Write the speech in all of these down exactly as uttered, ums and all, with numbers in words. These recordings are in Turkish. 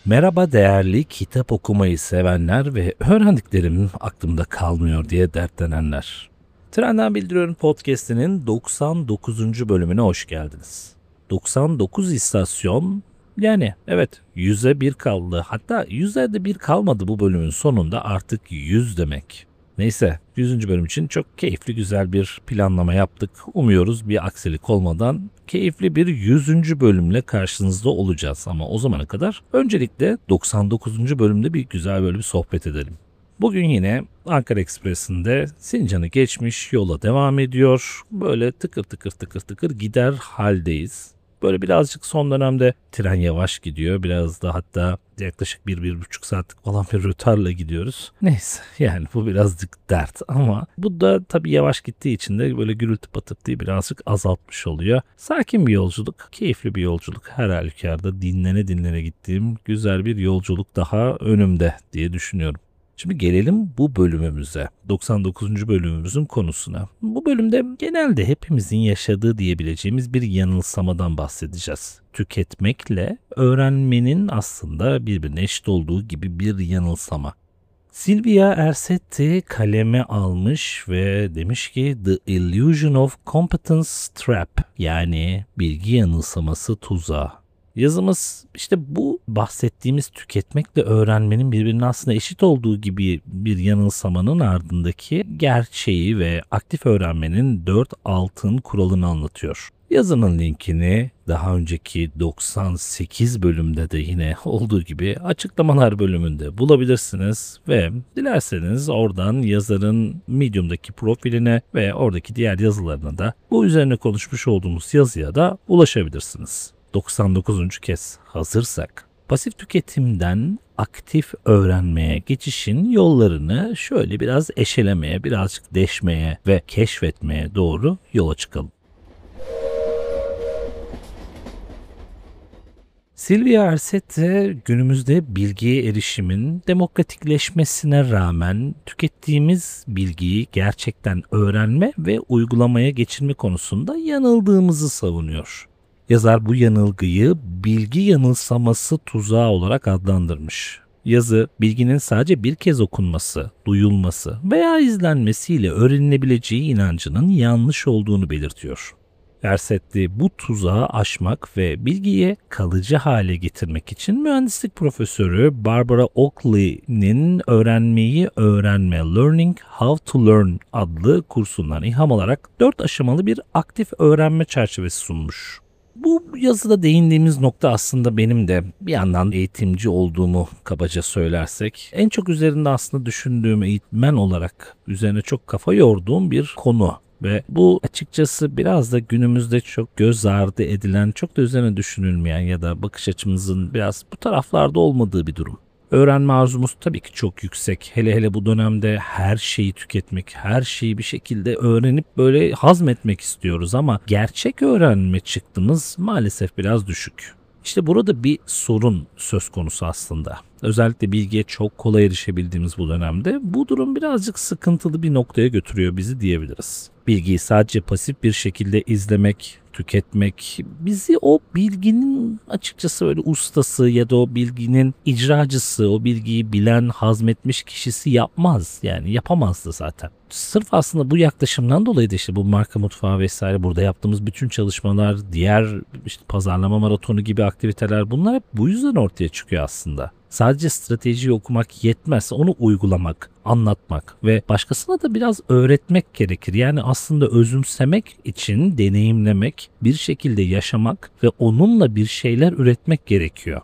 Merhaba değerli kitap okumayı sevenler ve öğrendiklerim aklımda kalmıyor diye dertlenenler. Trenden Bildiriyorum Podcast'inin doksan dokuzuncu bölümüne hoş geldiniz. doksan dokuz istasyon, yani evet yüze bir kaldı, hatta yüze de bir kalmadı bu bölümün sonunda, artık yüz demek. Neyse, yüzüncü bölüm için çok keyifli güzel bir planlama yaptık. Umuyoruz bir aksilik olmadan keyifli bir yüzüncü bölümle karşınızda olacağız. Ama o zamana kadar öncelikle doksan dokuzuncu bölümde bir güzel böyle bir sohbet edelim. Bugün yine Ankara Ekspresi'nde Sincan'ı geçmiş yola devam ediyor. Böyle tıkır tıkır tıkır tıkır gider haldeyiz. Böyle birazcık son dönemde tren yavaş gidiyor. Biraz da hatta yaklaşık bir, bir buçuk saatlik falan bir rötarla gidiyoruz. Neyse, yani bu birazcık dert ama bu da tabii yavaş gittiği için de böyle gürültü patırtıyı birazcık azaltmış oluyor. Sakin bir yolculuk, keyifli bir yolculuk. Her halükarda dinlene dinlene gittiğim güzel bir yolculuk daha önümde diye düşünüyorum. Şimdi gelelim bu bölümümüze, doksan dokuzuncu bölümümüzün konusuna. Bu bölümde genelde hepimizin yaşadığı diyebileceğimiz bir yanılsamadan bahsedeceğiz. Tüketmekle öğrenmenin aslında birbirine eşit olduğu gibi bir yanılsama. Silvia Ercetti kaleme almış ve demiş ki The Illusion of Competence Trap, yani bilgi yanılsaması tuzağı. Yazımız işte bu bahsettiğimiz tüketmekle öğrenmenin birbirine aslında eşit olduğu gibi bir yanılsamanın ardındaki gerçeği ve aktif öğrenmenin dört altın kuralını anlatıyor. Yazının linkini daha önceki doksan sekiz bölümde de yine olduğu gibi açıklamalar bölümünde bulabilirsiniz ve dilerseniz oradan yazarın Medium'daki profiline ve oradaki diğer yazılarına da bu üzerine konuşmuş olduğumuz yazıya da ulaşabilirsiniz. doksan dokuzuncu kez hazırsak, pasif tüketimden aktif öğrenmeye geçişin yollarını şöyle biraz eşelemeye, birazcık deşmeye ve keşfetmeye doğru yola çıkalım. Silvia Ercetti günümüzde bilgiye erişimin demokratikleşmesine rağmen tükettiğimiz bilgiyi gerçekten öğrenme ve uygulamaya geçirme konusunda yanıldığımızı savunuyor. Yazar bu yanılgıyı bilgi yanılsaması tuzağı olarak adlandırmış. Yazı, bilginin sadece bir kez okunması, duyulması veya izlenmesiyle öğrenilebileceği inancının yanlış olduğunu belirtiyor. Ercetti bu tuzağı aşmak ve bilgiyi kalıcı hale getirmek için mühendislik profesörü Barbara Oakley'nin Öğrenmeyi Öğrenme, Learning How to Learn adlı kursundan ilham alarak dört aşamalı bir aktif öğrenme çerçevesi sunmuş. Bu yazıda değindiğimiz nokta aslında benim de bir yandan eğitimci olduğumu kabaca söylersek en çok üzerinde aslında düşündüğüm, eğitmen olarak üzerine çok kafa yorduğum bir konu. Ve bu açıkçası biraz da günümüzde çok göz ardı edilen, çok da üzerine düşünülmeyen ya da bakış açımızın biraz bu taraflarda olmadığı bir durum. Öğrenme arzumuz tabii ki çok yüksek. Hele hele bu dönemde her şeyi tüketmek, her şeyi bir şekilde öğrenip böyle hazmetmek istiyoruz ama gerçek öğrenme çıktımız maalesef biraz düşük. İşte burada bir sorun söz konusu aslında. Özellikle bilgiye çok kolay erişebildiğimiz bu dönemde bu durum birazcık sıkıntılı bir noktaya götürüyor bizi diyebiliriz. Bilgiyi sadece pasif bir şekilde izlemek, tüketmek bizi o bilginin açıkçası öyle ustası ya da o bilginin icracısı, o bilgiyi bilen, hazmetmiş kişisi yapmaz. Yani yapamazdı zaten. Sırf aslında bu yaklaşımdan dolayı da işte bu marka mutfağı vesaire, burada yaptığımız bütün çalışmalar, diğer işte pazarlama maratonu gibi aktiviteler, bunlar hep bu yüzden ortaya çıkıyor aslında. Sadece stratejiyi okumak yetmez, onu uygulamak, anlatmak ve başkasına da biraz öğretmek gerekir. Yani aslında özümsemek için deneyimlemek, bir şekilde yaşamak ve onunla bir şeyler üretmek gerekiyor.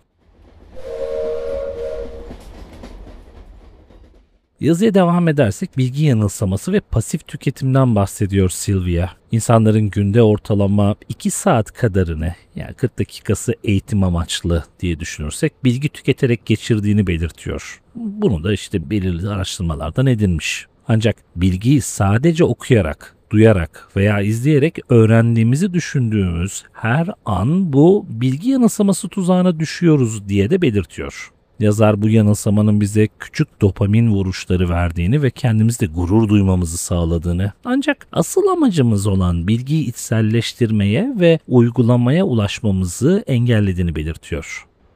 Yazıya devam edersek bilgi yanılsaması ve pasif tüketimden bahsediyor Silvia. İnsanların günde ortalama iki saat kadarını, yani kırk dakikası eğitim amaçlı diye düşünürsek bilgi tüketerek geçirdiğini belirtiyor. Bunu da işte belirli araştırmalardan edinmiş. Ancak bilgiyi sadece okuyarak, duyarak veya izleyerek öğrendiğimizi düşündüğümüz her an bu bilgi yanılsaması tuzağına düşüyoruz diye de belirtiyor. Yazar bu yanılsamanın bize küçük dopamin vuruşları verdiğini ve kendimizde gurur duymamızı sağladığını, ancak asıl amacımız olan bilgiyi içselleştirmeye ve uygulamaya ulaşmamızı engellediğini belirtiyor.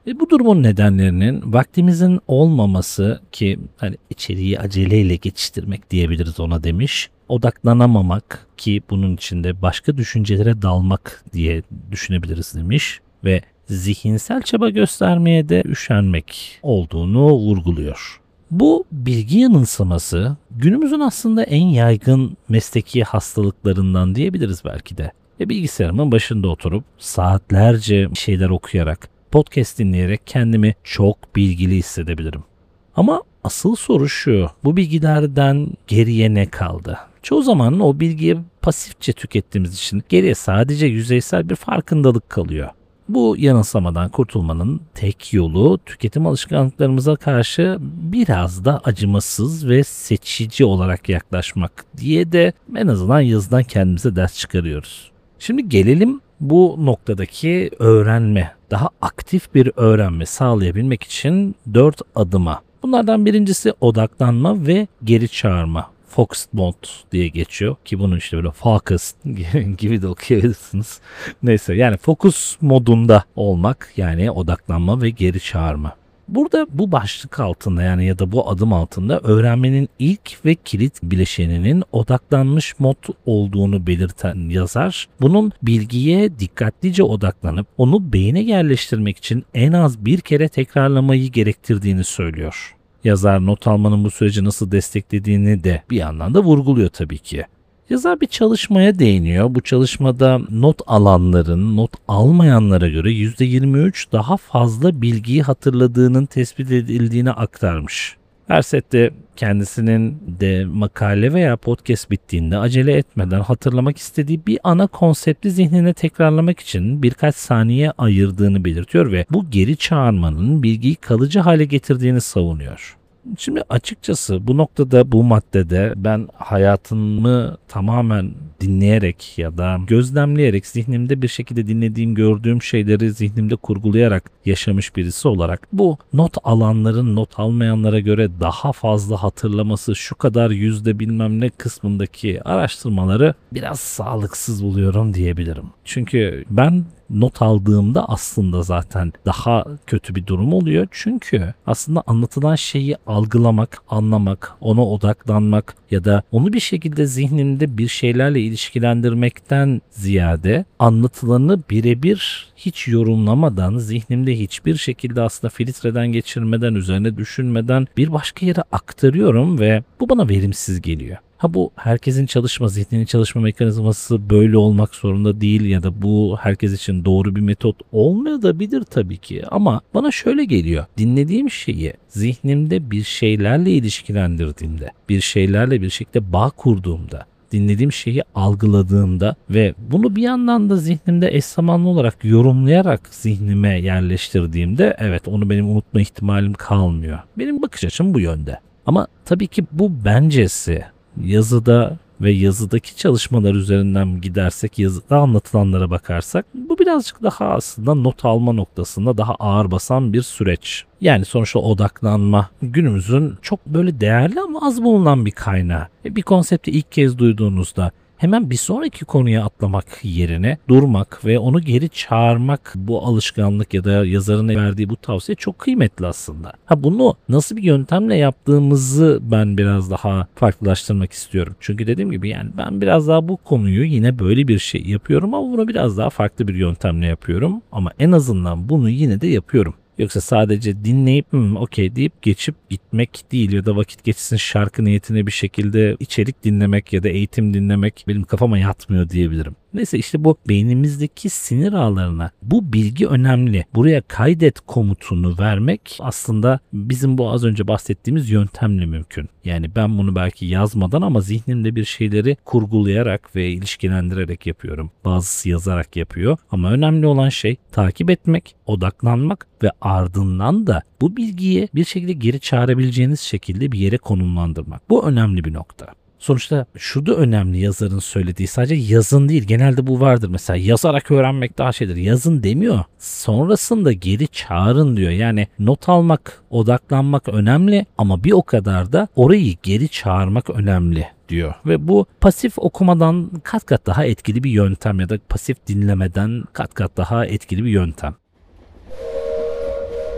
Ve bu durumun nedenlerinin vaktimizin olmaması ki hani içeriği aceleyle geçiştirmek diyebiliriz ona demiş. Odaklanamamak ki bunun içinde başka düşüncelere dalmak diye düşünebiliriz demiş. Ve zihinsel çaba göstermeye de üşenmek olduğunu vurguluyor. Bu bilgi yanılsaması günümüzün aslında en yaygın mesleki hastalıklarından diyebiliriz belki de. Ve bilgisayarımın başında oturup saatlerce şeyler okuyarak, podcast dinleyerek kendimi çok bilgili hissedebilirim. Ama asıl soru şu, bu bilgilerden geriye ne kaldı? Çoğu zaman o bilgiyi pasifçe tükettiğimiz için geriye sadece yüzeysel bir farkındalık kalıyor. Bu yanılsamadan kurtulmanın tek yolu tüketim alışkanlıklarımıza karşı biraz da acımasız ve seçici olarak yaklaşmak diye de en azından yazıdan kendimize ders çıkarıyoruz. Şimdi gelelim bu noktadaki öğrenme, daha aktif bir öğrenme sağlayabilmek için dört adıma. Bunlardan birincisi odaklanma ve geri çağırma. Focused mode diye geçiyor ki bunu işte böyle focus gibi de okuyabilirsiniz. Neyse yani fokus modunda olmak yani odaklanma ve geri çağırma. Burada bu başlık altında yani ya da bu adım altında öğrenmenin ilk ve kilit bileşeninin odaklanmış mod olduğunu belirten yazar, bunun bilgiye dikkatlice odaklanıp onu beyne yerleştirmek için en az bir kere tekrarlamayı gerektirdiğini söylüyor. Yazar not almanın bu süreci nasıl desteklediğini de bir yandan da vurguluyor tabii ki. Yazar bir çalışmaya değiniyor. Bu çalışmada not alanların not almayanlara göre yüzde yirmi üç daha fazla bilgiyi hatırladığının tespit edildiğini aktarmış. Her sette kendisinin de makale veya podcast bittiğinde acele etmeden hatırlamak istediği bir ana konsepti zihnine tekrarlamak için birkaç saniye ayırdığını belirtiyor ve bu geri çağırmanın bilgiyi kalıcı hale getirdiğini savunuyor. Şimdi açıkçası bu noktada, bu maddede ben hayatımı tamamen dinleyerek ya da gözlemleyerek, zihnimde bir şekilde dinlediğim, gördüğüm şeyleri zihnimde kurgulayarak yaşamış birisi olarak bu not alanların not almayanlara göre daha fazla hatırlaması şu kadar yüzde bilmem ne kısmındaki araştırmaları biraz sağlıksız buluyorum diyebilirim. Çünkü ben not aldığımda aslında zaten daha kötü bir durum oluyor. Çünkü aslında anlatılan şeyi algılamak, anlamak, ona odaklanmak ya da onu bir şekilde zihnimde bir şeylerle ilişkilendirmekten ziyade anlatılanı birebir hiç yorumlamadan, zihnimde hiçbir şekilde aslında filtreden geçirmeden, üzerine düşünmeden bir başka yere aktarıyorum ve bu bana verimsiz geliyor. Ha bu herkesin çalışma, zihninin çalışma mekanizması böyle olmak zorunda değil ya da bu herkes için doğru bir metot olmayabilir tabii ki. Ama bana şöyle geliyor. Dinlediğim şeyi zihnimde bir şeylerle ilişkilendirdiğimde, bir şeylerle bir şekilde bağ kurduğumda, dinlediğim şeyi algıladığımda ve bunu bir yandan da zihnimde eş zamanlı olarak yorumlayarak zihnime yerleştirdiğimde evet onu benim unutma ihtimalim kalmıyor. Benim bakış açım bu yönde. Ama tabii ki bu bencesi yazıda ve yazıdaki çalışmalar üzerinden gidersek, yazıda anlatılanlara bakarsak bu birazcık daha aslında not alma noktasında daha ağır basan bir süreç. Yani sonuçta odaklanma günümüzün çok böyle değerli ama az bulunan bir kaynağı. Bir konsepti ilk kez duyduğunuzda hemen bir sonraki konuya atlamak yerine durmak ve onu geri çağırmak, bu alışkanlık ya da yazarın verdiği bu tavsiye çok kıymetli aslında. Ha bunu nasıl bir yöntemle yaptığımızı ben biraz daha farklılaştırmak istiyorum. Çünkü dediğim gibi yani ben biraz daha bu konuyu yine böyle bir şey yapıyorum ama bunu biraz daha farklı bir yöntemle yapıyorum. Ama en azından bunu yine de yapıyorum. Yoksa sadece dinleyip hmm, okey deyip geçip gitmek değil ya da vakit geçsin şarkı niyetine bir şekilde içerik dinlemek ya da eğitim dinlemek benim kafama yatmıyor diyebilirim. Neyse işte bu beynimizdeki sinir ağlarına bu bilgi önemli. Buraya kaydet komutunu vermek aslında bizim bu az önce bahsettiğimiz yöntemle mümkün. Yani ben bunu belki yazmadan ama zihnimde bir şeyleri kurgulayarak ve ilişkilendirerek yapıyorum. Bazısı yazarak yapıyor ama önemli olan şey takip etmek, odaklanmak ve ardından da bu bilgiyi bir şekilde geri çağırabileceğiniz şekilde bir yere konumlandırmak. Bu önemli bir nokta. Sonuçta şu da önemli yazarın söylediği, sadece yazın değil, genelde bu vardır mesela, yazarak öğrenmek daha şeydir, yazın demiyor, sonrasında geri çağırın diyor. Yani not almak, odaklanmak önemli ama bir o kadar da orayı geri çağırmak önemli diyor. Ve bu pasif okumadan kat kat daha etkili bir yöntem ya da pasif dinlemeden kat kat daha etkili bir yöntem.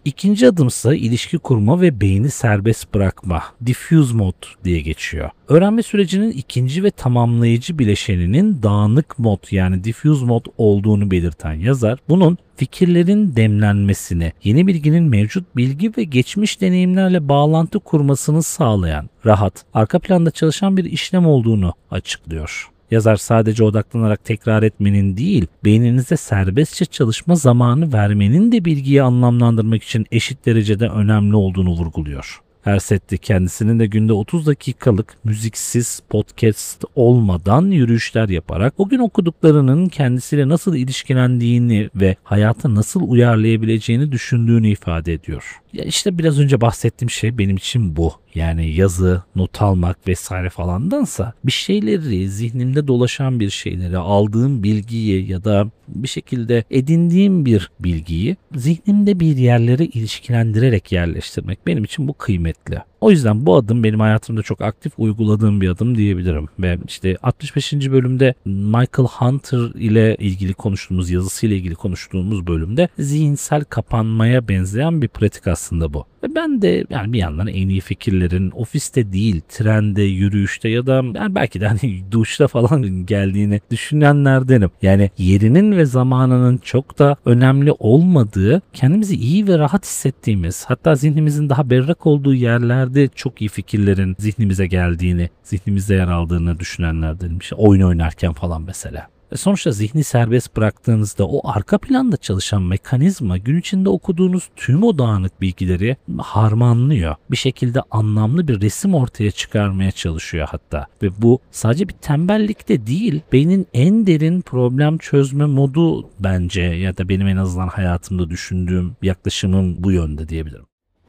İkinci adımsa ilişki kurma ve beyni serbest bırakma, diffuse mod diye geçiyor. Öğrenme sürecinin ikinci ve tamamlayıcı bileşeninin dağınık mod yani diffuse mod olduğunu belirten yazar, bunun fikirlerin demlenmesini, yeni bilginin mevcut bilgi ve geçmiş deneyimlerle bağlantı kurmasını sağlayan, rahat, arka planda çalışan bir işlem olduğunu açıklıyor. Yazar sadece odaklanarak tekrar etmenin değil, beyninize serbestçe çalışma zamanı vermenin de bilgiyi anlamlandırmak için eşit derecede önemli olduğunu vurguluyor. Her sette kendisinin de günde otuz dakikalık müziksiz podcast olmadan yürüyüşler yaparak o gün okuduklarının kendisiyle nasıl ilişkilendiğini ve hayata nasıl uyarlayabileceğini düşündüğünü ifade ediyor. Ya işte biraz önce bahsettiğim şey benim için bu. Yani yazı, not almak vesaire falandansa bir şeyleri, zihnimde dolaşan bir şeyleri, aldığım bilgiyi ya da bir şekilde edindiğim bir bilgiyi zihnimde bir yerlere ilişkilendirerek yerleştirmek benim için bu kıymetli. O yüzden bu adım benim hayatımda çok aktif uyguladığım bir adım diyebilirim. Ve işte altmış beşinci bölümde Michael Hunter ile ilgili konuştuğumuz, yazısıyla ilgili konuştuğumuz bölümde zihinsel kapanmaya benzeyen bir pratik aslında bu. Ve ben de yani bir yandan en iyi fikirlerin ofiste değil, trende, yürüyüşte ya da yani belki de hani duşta falan geldiğini düşünenlerdenim. Yani yerinin ve zamanının çok da önemli olmadığı, kendimizi iyi ve rahat hissettiğimiz, hatta zihnimizin daha berrak olduğu yerlerde çok iyi fikirlerin zihnimize geldiğini, zihnimizde yer aldığını düşünenlerdenim. İşte oyun oynarken falan mesela. Sonuçta zihni serbest bıraktığınızda o arka planda çalışan mekanizma gün içinde okuduğunuz tüm o dağınık bilgileri harmanlıyor. Bir şekilde anlamlı bir resim ortaya çıkarmaya çalışıyor hatta. Ve bu sadece bir tembellik de değil, beynin en derin problem çözme modu bence, ya da benim en azından hayatımda düşündüğüm yaklaşımım bu yönde diyebilirim.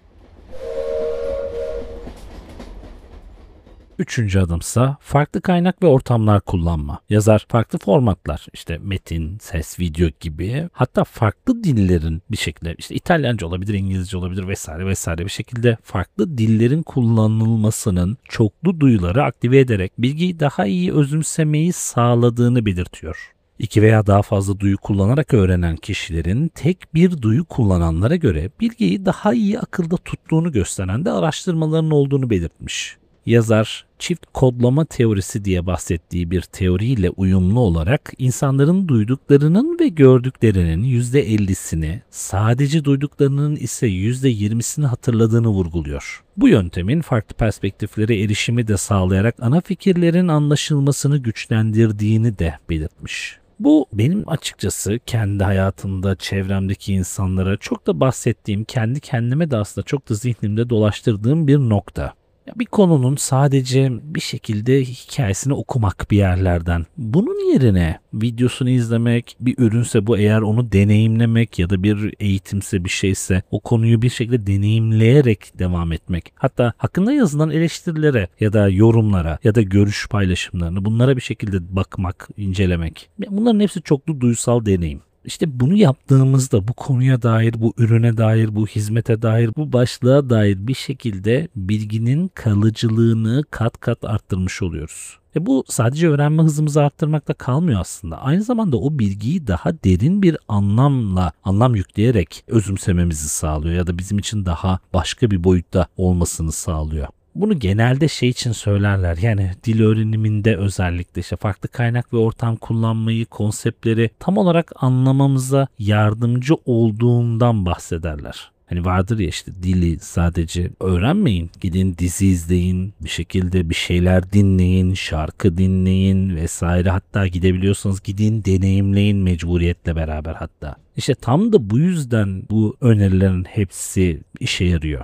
Üçüncü adımsa farklı kaynak ve ortamlar kullanma. Yazar farklı formatlar, işte metin, ses, video gibi, hatta farklı dillerin bir şekilde, işte İtalyanca olabilir, İngilizce olabilir vesaire vesaire bir şekilde farklı dillerin kullanılmasının çoklu duyuları aktive ederek bilgiyi daha iyi özümsemeyi sağladığını belirtiyor. İki veya daha fazla duyu kullanarak öğrenen kişilerin tek bir duyu kullananlara göre bilgiyi daha iyi akılda tuttuğunu gösteren de araştırmaların olduğunu belirtmiş. Yazar, çift kodlama teorisi diye bahsettiği bir teoriyle uyumlu olarak insanların duyduklarının ve gördüklerinin yüzde ellisini, sadece duyduklarının ise yüzde yirmisini hatırladığını vurguluyor. Bu yöntemin farklı perspektiflere erişimi de sağlayarak ana fikirlerin anlaşılmasını güçlendirdiğini de belirtmiş. Bu benim açıkçası kendi hayatımda çevremdeki insanlara çok da bahsettiğim, kendi kendime de aslında çok da zihnimde dolaştırdığım bir nokta. Bir konunun sadece bir şekilde hikayesini okumak bir yerlerden, bunun yerine videosunu izlemek, bir ürünse bu eğer onu deneyimlemek ya da bir eğitimse bir şeyse o konuyu bir şekilde deneyimleyerek devam etmek. Hatta hakkında yazılan eleştirilere ya da yorumlara ya da görüş paylaşımlarını, bunlara bir şekilde bakmak, incelemek. Bunların hepsi çoklu duysal deneyim. İşte bunu yaptığımızda bu konuya dair, bu ürüne dair, bu hizmete dair, bu başlığa dair bir şekilde bilginin kalıcılığını kat kat arttırmış oluyoruz. E bu sadece öğrenme hızımızı arttırmakla kalmıyor aslında. Aynı zamanda o bilgiyi daha derin bir anlamla, anlam yükleyerek özümsememizi sağlıyor ya da bizim için daha başka bir boyutta olmasını sağlıyor. Bunu genelde şey için söylerler, yani dil öğreniminde özellikle işte farklı kaynak ve ortam kullanmayı, konseptleri tam olarak anlamamıza yardımcı olduğundan bahsederler. Hani vardır ya, işte dili sadece öğrenmeyin, gidin dizi izleyin, bir şekilde bir şeyler dinleyin, şarkı dinleyin vesaire, hatta gidebiliyorsanız gidin deneyimleyin mecburiyetle beraber hatta. İşte tam da bu yüzden bu önerilerin hepsi işe yarıyor.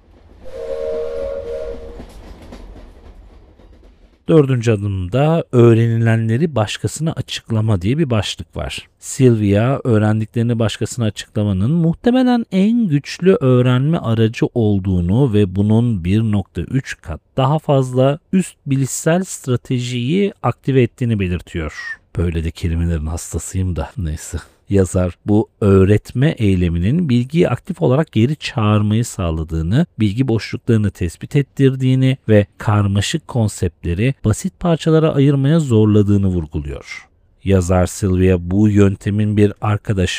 Dördüncü adımda öğrenilenleri başkasına açıklama diye bir başlık var. Sylvia, öğrendiklerini başkasına açıklamanın muhtemelen en güçlü öğrenme aracı olduğunu ve bunun bir nokta üç kat daha fazla üst bilişsel stratejiyi aktive ettiğini belirtiyor. Böyle de kelimelerin hastasıyım da neyse. Yazar bu öğretme eyleminin bilgiyi aktif olarak geri çağırmayı sağladığını, bilgi boşluklarını tespit ettirdiğini ve karmaşık konseptleri basit parçalara ayırmaya zorladığını vurguluyor. Yazar Sylvia bu yöntemin bir arkadaşa,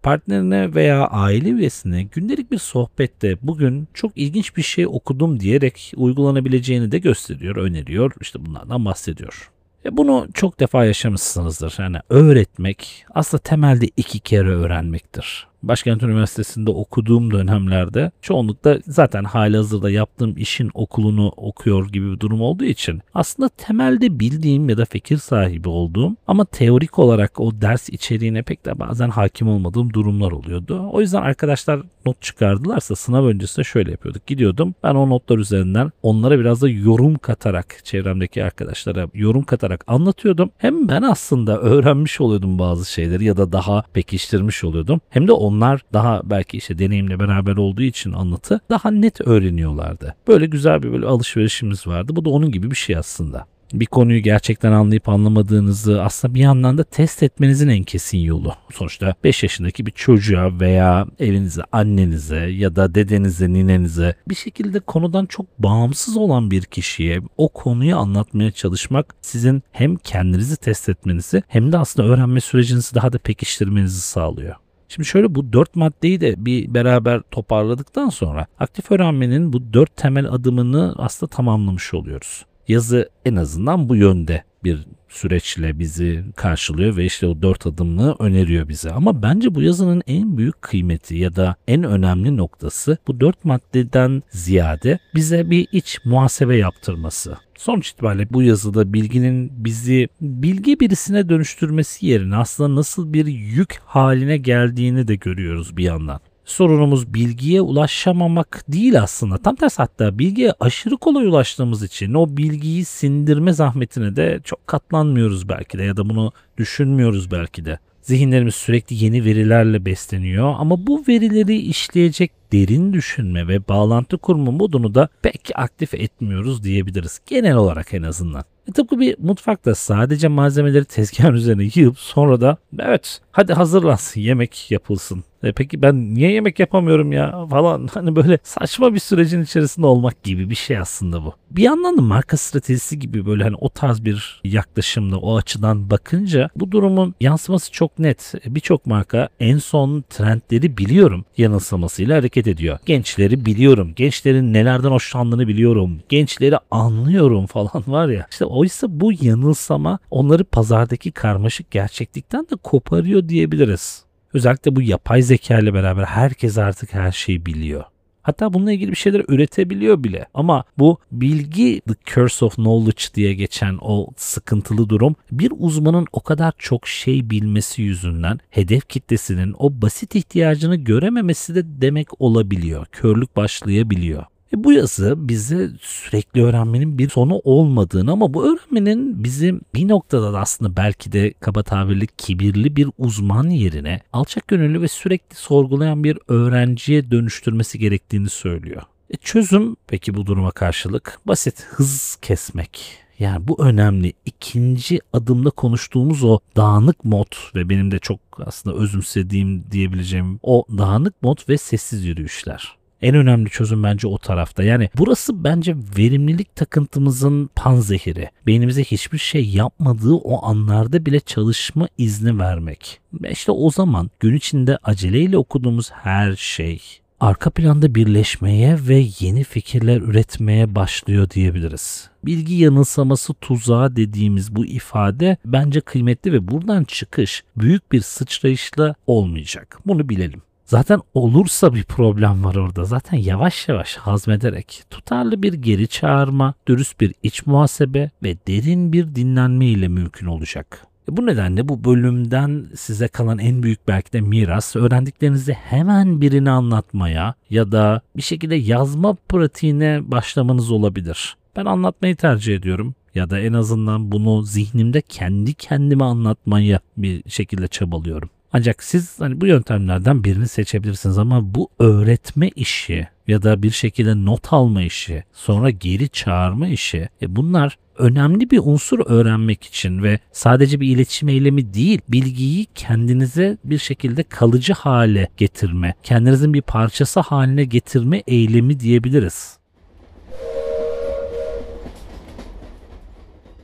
partnerine veya aile üyesine gündelik bir sohbette bugün çok ilginç bir şey okudum diyerek uygulanabileceğini de gösteriyor, öneriyor, işte bunlardan bahsediyor. E bunu çok defa yaşamışsınızdır. Yani öğretmek aslında temelde iki kere öğrenmektir. Başkent Üniversitesi'nde okuduğum dönemlerde çoğunlukla zaten halihazırda yaptığım işin okulunu okuyor gibi bir durum olduğu için aslında temelde bildiğim ya da fikir sahibi olduğum ama teorik olarak o ders içeriğine pek de bazen hakim olmadığım durumlar oluyordu. O yüzden arkadaşlar not çıkardılarsa sınav öncesinde şöyle yapıyorduk. Gidiyordum, ben o notlar üzerinden onlara biraz da yorum katarak, çevremdeki arkadaşlara yorum katarak anlatıyordum. Hem ben aslında öğrenmiş oluyordum bazı şeyleri ya da daha pekiştirmiş oluyordum. Hem de onlar daha belki işte deneyimle beraber olduğu için anlatı daha net öğreniyorlardı. Böyle güzel bir böyle alışverişimiz vardı. Bu da onun gibi bir şey aslında. Bir konuyu gerçekten anlayıp anlamadığınızı aslında bir yandan da test etmenizin en kesin yolu. Sonuçta beş yaşındaki bir çocuğa veya evinize, annenize ya da dedenize, ninenize bir şekilde konudan çok bağımsız olan bir kişiye o konuyu anlatmaya çalışmak sizin hem kendinizi test etmenizi hem de aslında öğrenme sürecinizi daha da pekiştirmenizi sağlıyor. Şimdi şöyle bu dört maddeyi de bir beraber toparladıktan sonra aktif öğrenmenin bu dört temel adımını aslında tamamlamış oluyoruz. Yazı en azından bu yönde bir süreçle bizi karşılıyor ve işte o dört adımını öneriyor bize. Ama bence bu yazının en büyük kıymeti ya da en önemli noktası bu dört maddeden ziyade bize bir iç muhasebe yaptırması. Sonuç itibariyle bu yazıda bilginin bizi bilgi birisine dönüştürmesi yerine aslında nasıl bir yük haline geldiğini de görüyoruz bir yandan. Sorunumuz bilgiye ulaşamamak değil aslında. Tam tersi, hatta bilgiye aşırı kolay ulaştığımız için o bilgiyi sindirme zahmetine de çok katlanmıyoruz belki de ya da bunu düşünmüyoruz belki de. Zihinlerimiz sürekli yeni verilerle besleniyor ama bu verileri işleyecek derin düşünme ve bağlantı kurma modunu da pek aktif etmiyoruz diyebiliriz. Genel olarak en azından. E tıpkı bir mutfakta sadece malzemeleri tezgahın üzerine yığıp sonra da evet hadi hazırlansın, yemek yapılsın. E peki ben niye yemek yapamıyorum ya falan, hani böyle saçma bir sürecin içerisinde olmak gibi bir şey aslında bu. Bir yandan da marka stratejisi gibi böyle hani o tarz bir yaklaşımda o açıdan bakınca bu durumun yansıması çok net. Birçok marka en son trendleri biliyorum yanılsamasıyla hareket ediyor. Gençleri biliyorum. Gençlerin nelerden hoşlandığını biliyorum. Gençleri anlıyorum falan var ya. İşte oysa bu yanılsama onları pazardaki karmaşık gerçeklikten de koparıyor diyebiliriz. Özellikle bu yapay zeka ile beraber herkes artık her şeyi biliyor. Hatta bununla ilgili bir şeyler üretebiliyor bile. Ama bu bilgi, the curse of knowledge diye geçen o sıkıntılı durum, bir uzmanın o kadar çok şey bilmesi yüzünden hedef kitlesinin o basit ihtiyacını görememesi de demek olabiliyor. Körlük başlayabiliyor. E bu yazı bize sürekli öğrenmenin bir sonu olmadığını ama bu öğrenmenin bizi bir noktada da aslında belki de kaba tabirli kibirli bir uzman yerine alçak gönüllü ve sürekli sorgulayan bir öğrenciye dönüştürmesi gerektiğini söylüyor. E çözüm peki bu duruma karşılık basit: hız kesmek. Yani bu önemli. İkinci adımda konuştuğumuz o dağınık mod ve benim de çok aslında özümsediğim diyebileceğim o dağınık mod ve sessiz yürüyüşler. En önemli çözüm bence o tarafta. Yani burası bence verimlilik takıntımızın panzehiri. Beynimize hiçbir şey yapmadığı o anlarda bile çalışma izni vermek. Ve işte o zaman gün içinde aceleyle okuduğumuz her şey arka planda birleşmeye ve yeni fikirler üretmeye başlıyor diyebiliriz. Bilgi yanılsaması tuzağı dediğimiz bu ifade bence kıymetli ve buradan çıkış büyük bir sıçrayışla olmayacak. Bunu bilelim. Zaten olursa bir problem var orada. Zaten yavaş yavaş hazmederek tutarlı bir geri çağırma, dürüst bir iç muhasebe ve derin bir dinlenme ile mümkün olacak. Bu nedenle bu bölümden size kalan en büyük belki de miras, öğrendiklerinizi hemen birini anlatmaya ya da bir şekilde yazma pratiğine başlamanız olabilir. Ben anlatmayı tercih ediyorum ya da en azından bunu zihnimde kendi kendime anlatmaya bir şekilde çabalıyorum. Ancak siz hani bu yöntemlerden birini seçebilirsiniz ama bu öğretme işi ya da bir şekilde not alma işi, sonra geri çağırma işi, e bunlar önemli bir unsur öğrenmek için ve sadece bir iletişim eylemi değil, bilgiyi kendinize bir şekilde kalıcı hale getirme, kendinizin bir parçası haline getirme eylemi diyebiliriz.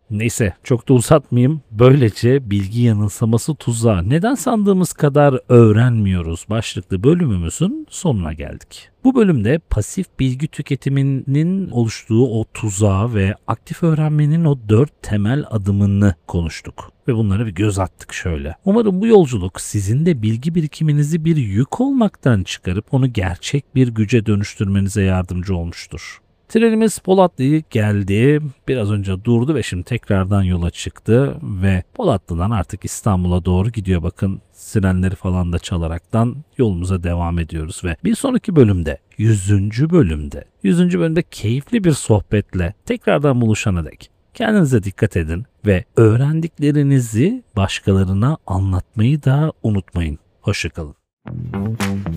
Neyse çok da uzatmayayım. Böylece bilgi yanılsaması tuzağı neden sandığımız kadar öğrenmiyoruz başlıklı bölümümüzün sonuna geldik. Bu bölümde pasif bilgi tüketiminin oluştuğu o tuzağı ve aktif öğrenmenin o dört temel adımını konuştuk. Ve bunlara bir göz attık şöyle. Umarım bu yolculuk sizin de bilgi birikiminizi bir yük olmaktan çıkarıp onu gerçek bir güce dönüştürmenize yardımcı olmuştur. Trenimiz Polatlı'ya geldi. Biraz önce durdu ve şimdi tekrardan yola çıktı ve Polatlı'dan artık İstanbul'a doğru gidiyor. Bakın sirenleri falan da çalaraktan yolumuza devam ediyoruz ve bir sonraki bölümde yüzüncü bölümde yüzüncü bölümde keyifli bir sohbetle tekrardan buluşana dek kendinize dikkat edin ve öğrendiklerinizi başkalarına anlatmayı da unutmayın. Hoşça kalın.